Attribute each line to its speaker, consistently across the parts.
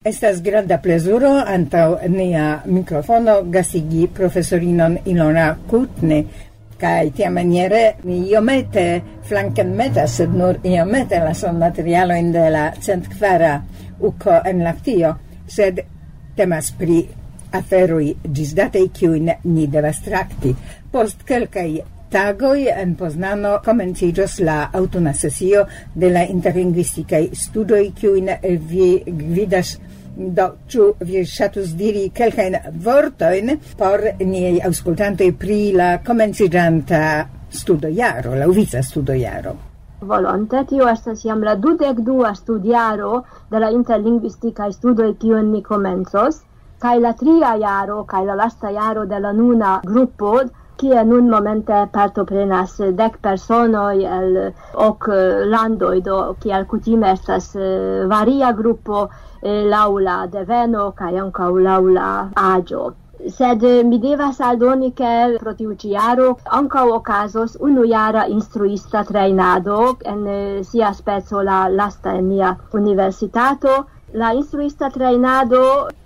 Speaker 1: Estas granda plezuro antau nia microfono gasigi professorinon Ilona Kutne, kai tia maniere mi iomete flanken metas, sed nur iomete la son materialoin de la 104 uco en Laktio, sed temas pri aferoi gisdatei kiuin ni devas trakti. Post kelkai tagoi en Poznano komenciĝos la aŭtuna sesio de la interlingvistikaj studoj, kiujn vi gvidas. Do, ĉu vi ŝatus diri kelkajn vortojn por niaj aŭskultantoj pri la komenciĝanta studojaro, la uvica studojaro?
Speaker 2: Volonte, tio estas jam la 22 studjaro de la interlingvistikaj studoj kiujn ni komencos, kaj la 3 jaro kaj la lasta jaro de la nuna gruppo, kie nun momente partoprenas 10 personoj el 8 landoj, do kiel kutime estas varia gruppo laŭ la deveno kaj ankaŭ laŭ la aĝo. Sed mi devas aldoni, ke pro tiu ĉi jaro ankaŭ okazos unujara instruista trejnado en sia speco la lasta en nia universitato. La instruista trejnado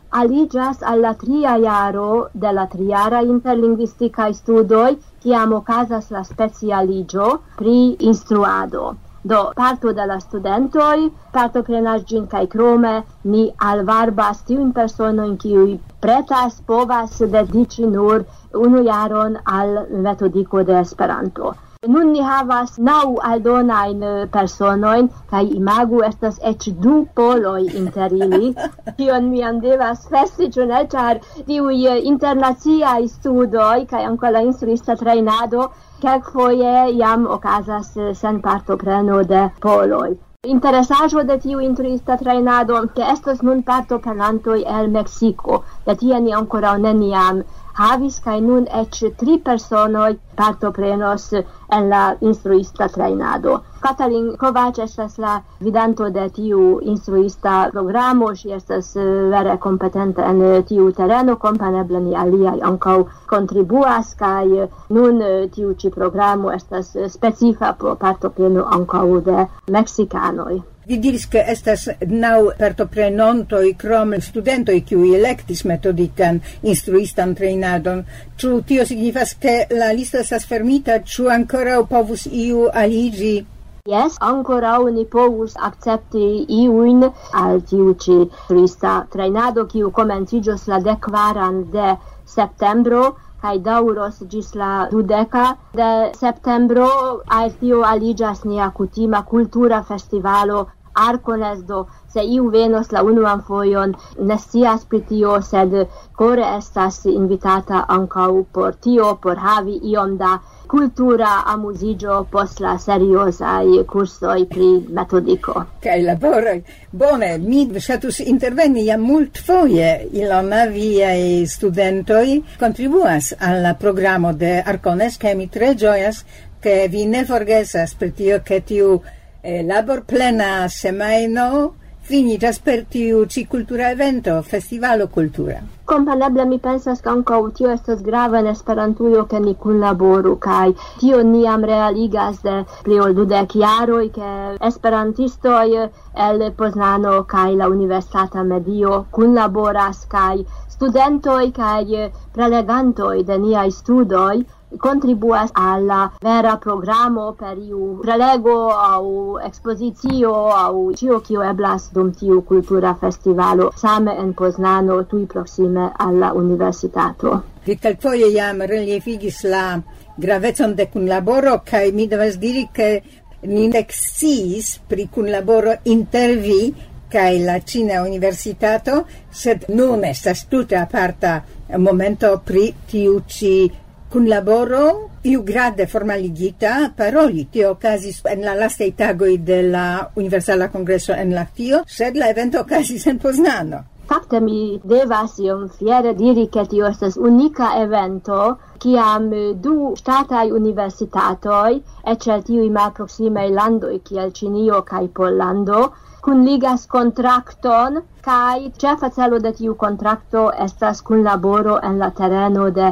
Speaker 2: aliĝas al la 3 jaro de la 3-jara interlingvistikaj studoj, kiam okazas la specialiĝo pri instruado. Do, parto de la studentoj partoprenas ĝin kaj krome ni alvarbas tiujn personojn, kiuj pretas, povas dediĉi nur unu jaron al metodiko de Esperanto. Nun ni havas 9 aldonajn personojn, kaj imagu estas eĉ 2 poloj inter ili. Tion mi jam devas festi, ĉu ne, ĉar tiuj internaciaj studoj kaj ankaŭ la instruista trejnado kelkfoje jam okazas sen partopreno de poloj. Interesaĵo de tiu instruista trejnado, ke estas nun partoprenantoj el Meksiko, de tie ni ankoraŭ neniam havis, kaj nun eĉ 3 personoj partoprenos en la instruista trejnado. Katalin Kovač estas la gvidanto de tiu instruista programo, ŝi estas vere kompetenta en tiu tereno, kompreneble ni aliaj ankaŭ kontribuas, kaj nun tiu ĉi programo estas specifa por partopreno ankaŭ de meksikanoj.
Speaker 1: Vi diris che estas 9 partoprenantoj krom studentoj kiuj elektis metodikan instruistan trejnadon. Ĉu tio signifas, ke la listo estas fermita, ĉu ankoraŭ povus iu aliĝi?
Speaker 2: Yes, ankoraŭ ni povus akcepti iujn al tiu ĉi instruista trejnado, kiu komenciĝos la 14 de septembro kaj daŭros ĝis la 20 de septembro. Al tio aliĝas nia kutima kultura festivalo Arcones. Do, se iu venos la unuan fojon, ne scias pri tio, sed kore estas invitata ankaŭ por tio, por havi iom da kultura amuziĝo post la seriozaj kursoj pri metodiko.
Speaker 1: Kaj laboroj. Bone, mi ŝatus interveni jam multfoje. Ilona, viaj studentoj kontribuas al la programo de Arcones, kaj mi tre ĝojas, ke vi ne forgesas pri tio, ke tiu labor plena semajno finiĝas per tiu ĉi kultura evento, festivalo kultura.
Speaker 2: Kompreneble mi pensas, ke ankaŭ tio estas grava en Esperantujo, ke ni kunlaboru, kaj tio ni jam realigas de pli ol 20 jaroj, ke esperantistoj el Poznano kaj la universitata medio kunlaboras, kaj studentoj kaj prelegantoj de niaj studoj contribuas alla vera programo per iu prelego au expozicio au cio kio eblas dum tiu kultura festivalo same en Poznano tui proxime alla universitato.
Speaker 1: Vi kelkfoje jam reliefigis la gravecon de kunlaboro, kaj mi devas diri, ke ni nek sciis pri kunlaboro inter vi kaj la Ĉina universitato, sed nun estas tute aparta momento pri tiu ĉi kunlaboro iugrade formaligita paroli. Tio okazis en la lastaj tagoj de la Universala Kongreso en Lahtio, sed la evento okazis en Poznano.
Speaker 2: Fakte mi devas iom fiere diri, ke tio estas unika evento, kiam 2 ŝtataj universitatoj, eĉ el tiuj malproksimaj landoj kiel Ĉinio kaj Pollando, kunligas kontrakton, kaj ĉefa celo de tiu kontrakto estas kunlaboro en la tereno de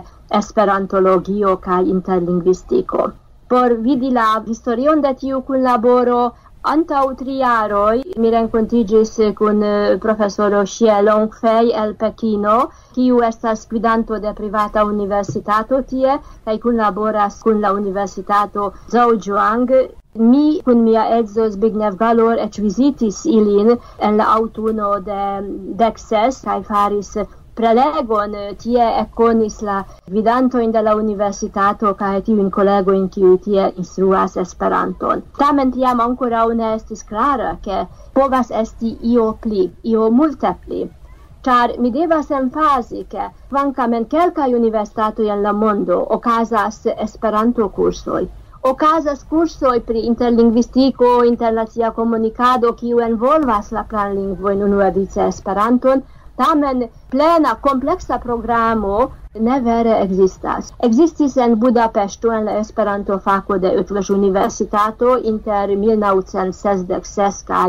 Speaker 2: esperantologio kaj interlingvistiko. Por vidi la historion de tiu kunlaboro, Antau 3 jaroj mi renkontiĝis kun profesoro Xie Longfei el Pekino, kiu estas gvidanto de privata universitato tie kaj kunlaboras kun la universitato Zhejiang. Mi kun mia edzo Zbigniew Galor eĉ vizitis ilin en la aŭtuno de 2016 kaj faris prelegon, tie ekkonis la gvidantojn de la universitato kaj tiujn kolegojn kiuj tie instruas Esperanton. Tamen tiam ankoraŭ ne estis klara, ke povas esti io pli, io multe pli. Ĉar mi devas emfazi, ke kvankam en kelkaj universitatoj en la mondo okazas Esperanto-kursoj, okazas kursoj pri interlingvistiko, internacia komunikado, kiu envolvas la planlingvojn unuavice Esperanton, tamen plena kompleksa programo ne vere ekzistas. Ekzistis en Budapeŝto en la Esperanto-fako de Utrecht Universitato inter 1966 kaj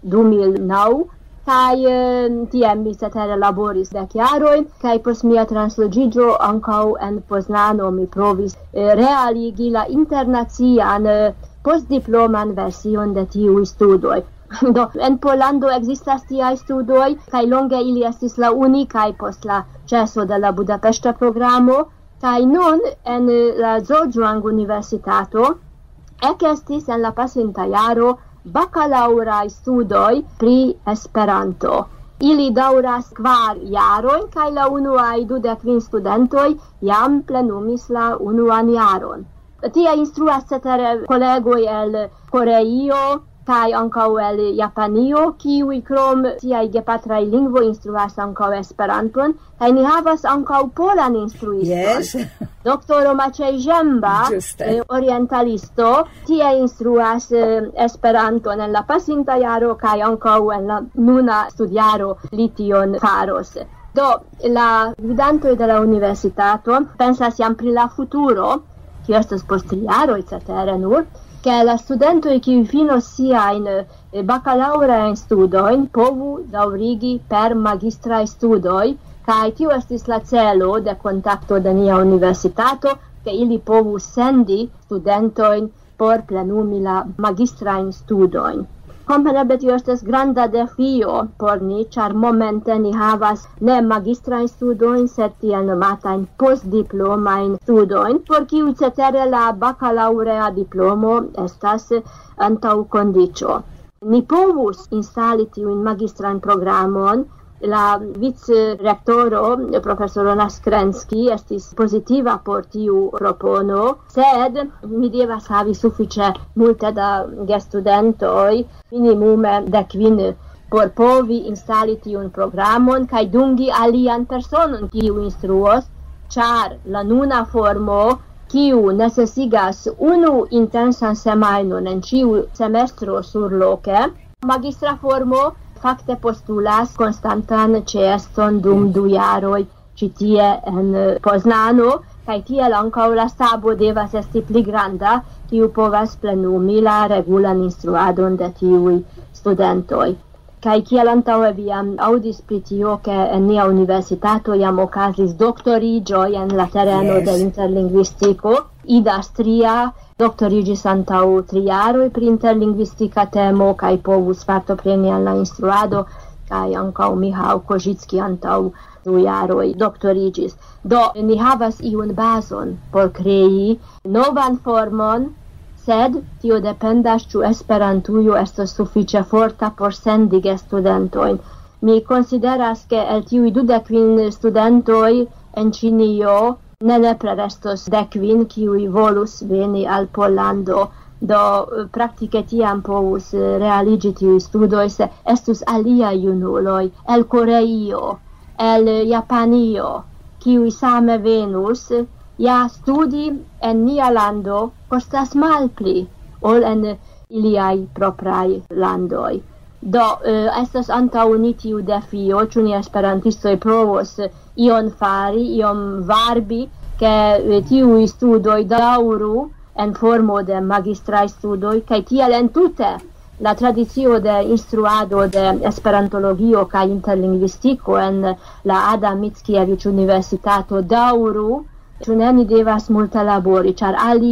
Speaker 2: 2009, kaj tiam mi cetere laboris 10 jarojn, kaj post mia transloĝiĝo ankaŭ en Poznano mi provis realigi la internacian postdiploman version de tiuj studoj. Do, en Pollando existas tiaj studoj, kaj longe ili estis la unikaj post la ĉeso de la Budapeŝta programo, kaj nun en la Zhejiang Universitato ekestis en la pasinta jaro bakalaŭraj studoj pri Esperanto. Ili daŭras 4 jarojn, kaj la unuaj 25 studentoj jam plenumis la unuan jaron. Tie instruas cetere kolegoj el Koreio, kaj ankaŭ el Japanio, kiuj krom siaj gepatraj lingvoj instruas ankaŭ Esperanton, kaj ni havas ankaŭ polan instruiston.
Speaker 1: Yes.
Speaker 2: Doktoro Maciej Żemba, orientalisto, tie instruas Esperanton en la pasinta jaro kaj ankaŭ en la nuna studjaro li tion faros. Do, la gvidantoj de la universitato pensas jam pri la futuro, kio estas post 3 jaroj cetere nur, che la studentoj kiuj finos siajn bakalaŭrajn studojn povu daŭrigi per magistraj studoj, kaj tio estis la celo de kontakto de nia universitato, ke ili povu sendi studentojn por plenumi la magistrajn studojn. Kompreneble tio estas granda defio por ni, ĉar momente ni havas ne magistrajn studojn, sed tiel nomatajn postdiplomajn studojn, por kiuj cetere la bakalaŭrea diplomo estas antaŭkondiĉo. Ni povus instali tiun magistrajn programon. La vicrektoro, profesoro Naskrenski, estis pozitiva por tiu propono, sed mi devas havi sufiĉe multe da gestudentoj, minimume 15, por povi instali tiun programon kaj dungi alian personon kiu instruos, ĉar la nuna formo, kiu necesigas unu intensan semajnon en ĉiu semestro surloke, magistra formo fakte postulas konstantan ĉeeston dum 2 jaroj ĉi tie en Poznano, kaj tiel ankaŭ la stabo devas esti pli granda, kiu povas plenumi la regulan instruadon de tiuj studentoj. Kaj kiel antaŭe vi jam aŭdis pri tio, ke en nia universitato jam okazis doktoriĝoj en la tereno de interlingvistiko, Ida Stria doktoriĝis antaŭ 3 jaroj pri interlingvistika temo kaj povus partopreni en la instruado, kaj ankaŭ Michał Kožicki antaŭ 2 jaroj doktoriĝis. Do, ni havas iun bazon por krei novan formon, sed tio dependas ĉu Esperantujo estos sufiĉe forta por sendi gestudentojn. Mi konsideras, ke el tiuj 25 studentoj en Ĉinio ne nepre restos 10 kiuj volus veni al Pollando. Do praktike tiam povus realiĝi tiuj studoj, se estus aliaj junuloj el Koreio, el Japanio, kiuj same venus. Ja studi en nia lando kostas malpli ol en iliaj propraj landoj. Do, estas antaŭ ni tiu defio, ĉu ni esperantistoj provos ion fari, iom varbi, ke tiuj studoj daŭru en formo de magistraj studoj, kaj tiel entute la tradicio de instruado de esperantologio kaj interlingvistiko en la Adam Mickiewicz Universitato daŭru. Ĉu ne ni devas multe labori, ĉar alie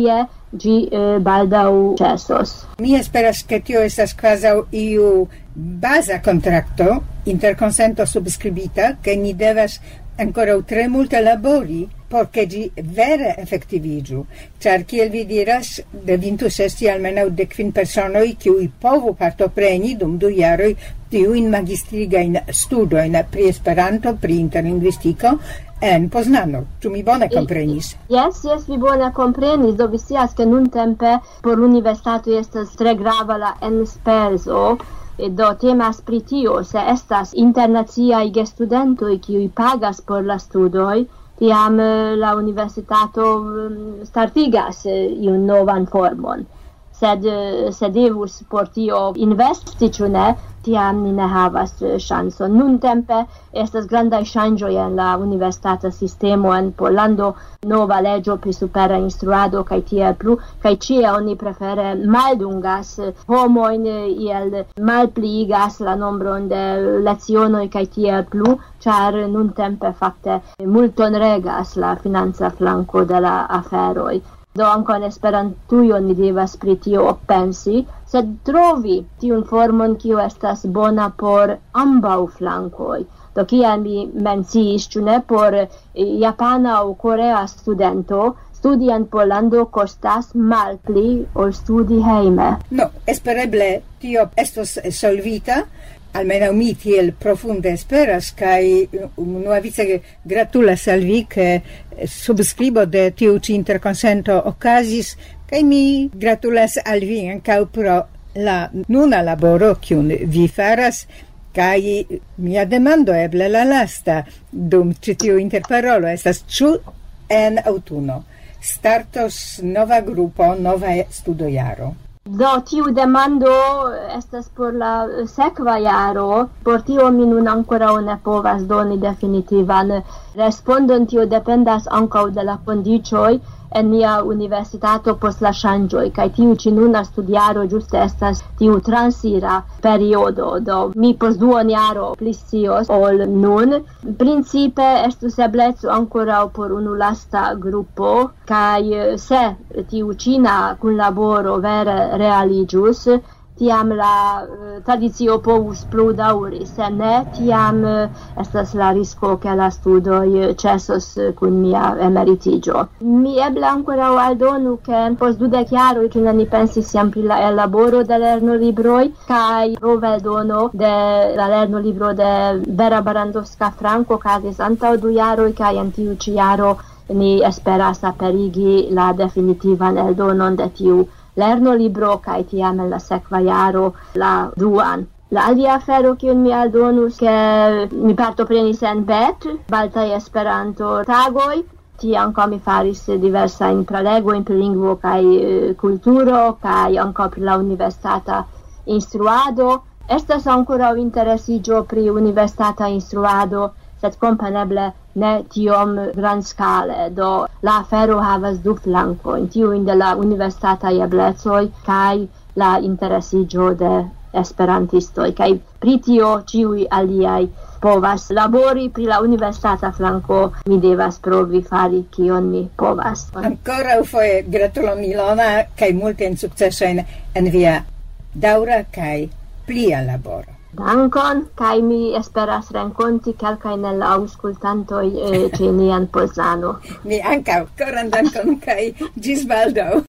Speaker 2: gi baldau cesos.
Speaker 1: Mi esperas che tio estas quasi iu basa contracto interconsento subscribita che ni devas ancora tre multe labori porque gi vere effettivigiu. Char, kiel vi diras, devintus esti almeno 15 personoi kiui povu partopreni dum 2 jaroi tiuin magistrigain studoin pri Esperanto, pri interlinguistico en Poznano. Ĉu mi bone komprenis?
Speaker 2: Yes, vi bone komprenis. Do vi scias ke nuntempe por universitato estas tre grava la enspezo. Do temas pri tio, se estas internaciaj gestudentoj kiuj pagas por la studoj, tiam la universitato startigas iun novan formon. Sed se devus por tio investi, ĉu ne, tiam ni ne havas ŝancon. Nuntempe estas grandaj ŝanĝoj en la universitata sistemo en Pollando, nova leĝo pri supera instruado kaj tiel plu, kaj ĉie oni prefere maldungas homojn, iel malpliigas la nombron de lecionoj kaj tiel plu, ĉar nuntempe fakte multon regas la financa flanko de la aferoj. Do ankaŭ en Esperantujo ni devas pri tio pensi, sed trovi tiun formon kiu estas bona por ambaŭ flankoj. Do kiel mi menciis, ĉu ne, por japana aŭ korea studento, studi en Pollando kostas malpli ol studi hejme.
Speaker 1: No, espereble tio estos solvita, almeno mi tiel profunde esperas, kai unuavice gratulas al vi che subscribo de tiu ci interconsento okazis, kai mi gratulas al vi ankaŭ pro la nuna laboro kiun vi faras, kai mia demando eble la lasta dum ĉi tiu interparolo estas ĉu en aŭtuno startos nova grupo, nova studojaro.
Speaker 2: Do tiu demando estas por la sekva jaro, por tio mi nun ankoraŭ ne povas doni definitivan respondon. Tio dependas ankaŭ de la kondiĉoj en nia universitato post la ŝanĝoj, kaj tiu ĉi nuna studjaro ĝuste estas tiu transira periodo. Do mi post duonjaro pli scios ol nun. Principe estus ebleco ankoraŭ por unu lasta grupo, kaj se tiu ĉina kunlaboro vere realiĝus, tiam la tradicio povus plu daŭri, se ne, tiam estas la risko ke la studoj ĉesos kun mia emeritiĝo. Mi eble ankoraŭ aldonu, ke post 20 jaroj ĉu ne ni pensis jam pri la ellaboro de lernolibroj kaj proveldono de la lernolibro de Vera Barandowska-Frank okazis antaŭ 2 jaroj, kaj en tiu ĉi jaro ni esperas aperigi la definitivan eldonon de tiu lernolibro kaj tiam en la sekva jaro la duan. La alia afero kiun mi aldonus, ke mi partoprenis en BET, Baltaj Esperanto-tagoj. Tie ankaŭ mi faris diversajn prelegojn pri lingvo kaj kulturo, kaj ankaŭ pri la universitata instruado. Estas ankoraŭ interesiĝo pri universitata instruado, sed kompreneble ne tiom grandskale. Do la afero havas du flankojn, tiujn de la universitataj eblecoj kaj la interesiĝo de esperantistoj. Kaj pri tio ĉiuj aliaj povas labori, pri la universitata flanko mi devas provi fari kion mi povas.
Speaker 1: Ankoraŭfoje gratulon Ilona kaj multajn sukcesojn en via daŭra kaj plia laboro.
Speaker 2: Dankon, kaj mi esperas renkonti kelkajn el la aŭskultantoj ĉe nian Poznano.
Speaker 1: Mi ankaŭ koran dankon kaj ĝis baldaŭ.